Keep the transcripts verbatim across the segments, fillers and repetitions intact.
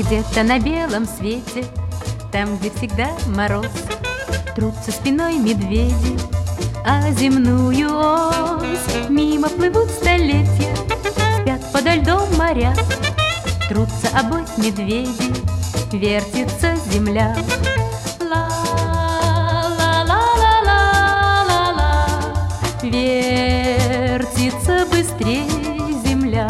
Где-то на белом свете, там, где всегда мороз, трутся спиной медведи, а земную ось мимо плывут столетия, спят подо льдом моря, трутся обось медведи, вертится земля. Ла-ла-ла-ла-ла-ла, вертится быстрей земля.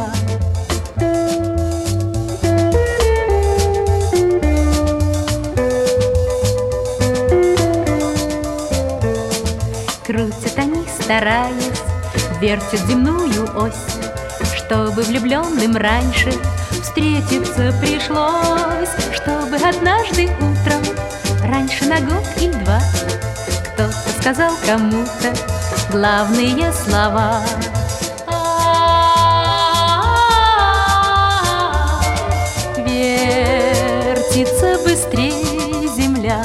Крутят они, стараясь, вертят земную ось, чтобы влюбленным раньше встретиться пришлось, чтобы однажды утром, раньше на год и два, кто-то сказал кому-то главные слова. Вертится быстрее земля.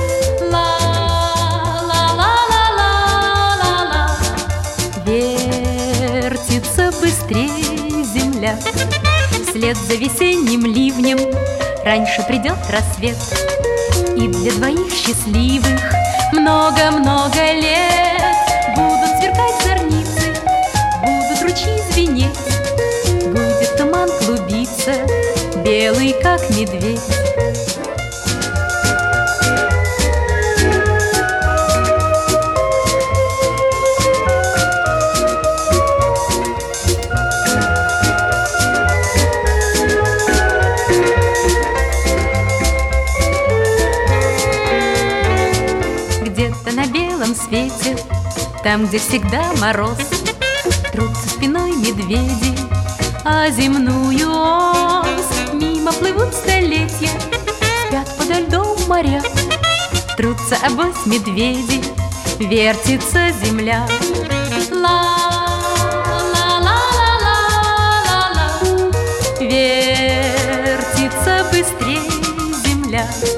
Вертится быстрее земля. Вслед за весенним ливнем раньше придет рассвет, и для двоих счастливых много-много лет будут сверкать зорницы, будут ручьи звенеть, будет туман клубиться, белый как медведь. Где-то на белом свете, там, где всегда мороз, трутся спиной медведи, а земную ось мимо плывут столетия, спят подо льдом моря, трутся обось медведи, вертится земля. Ла-ла-ла-ла-ла-ла, вертится быстрее земля.